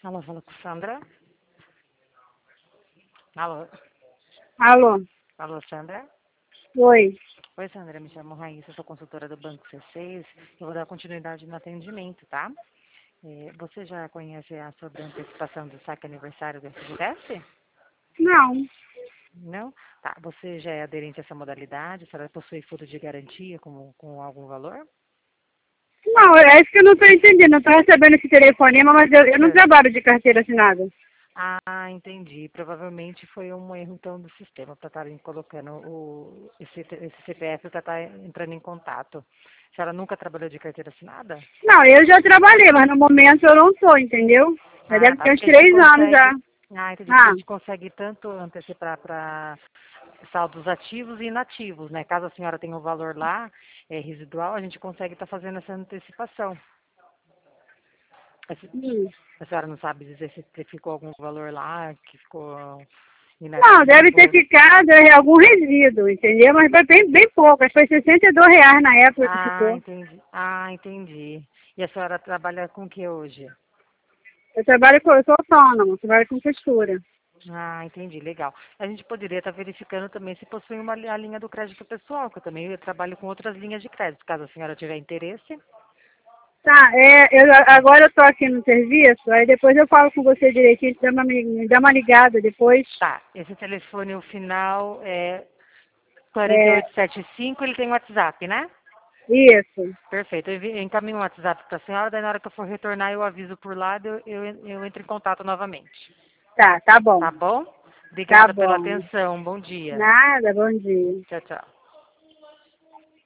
Alô, fala com Sandra. Alô, Alô? alô, Sandra. Oi. Oi, Sandra, me chamo Raíssa, sou consultora do Banco C6. Eu vou dar continuidade no atendimento, tá? Você já conhece sobre a antecipação do saque aniversário do FGTS? Não. Não? Tá. Você já é aderente a essa modalidade? A senhora possui fundo de garantia com algum valor? Não, é isso que eu não estou entendendo. Eu estou recebendo esse telefonema, mas eu não trabalho de carteira assinada. Ah, entendi. Provavelmente foi um erro, então, do sistema para estarem colocando esse CPF para estar entrando em contato. A senhora nunca trabalhou de carteira assinada? Não, eu já trabalhei, mas no momento eu não estou, entendeu? Já Ah, deve tá. ter uns Porque a gente 3 anos já. consegue. Ah, entendi. Porque a Ah, gente consegue tanto antecipar para saldos ativos e inativos, né? Caso a senhora tenha um valor lá, residual, a gente consegue estar fazendo essa antecipação. hum. A senhora não sabe dizer se ficou algum valor lá que ficou Não, deve ter inativo? ficado algum resíduo, entendeu? Mas foi bem pouco. Acho que foi R$ 62 na época que Ah, ficou. entendi. Ah, entendi. E a senhora trabalha com o que hoje? Eu sou autônoma, trabalho com costura. Ah, entendi, legal. A gente poderia estar verificando também se possui a linha do crédito pessoal, que eu trabalho com outras linhas de crédito, caso a senhora tiver interesse. Tá, agora eu estou aqui no serviço, aí depois eu falo com você direitinho, me dá uma ligada depois. Tá, esse telefone, o final é É, 4875, ele tem WhatsApp, né? isso. Perfeito. Eu encaminho o WhatsApp para a senhora, daí na hora que eu for retornar eu aviso por lá, eu entro em contato novamente. Tá bom. Tá bom? Tá Obrigada pela bom. atenção. Bom dia. Nada, bom dia. Tchau, tchau.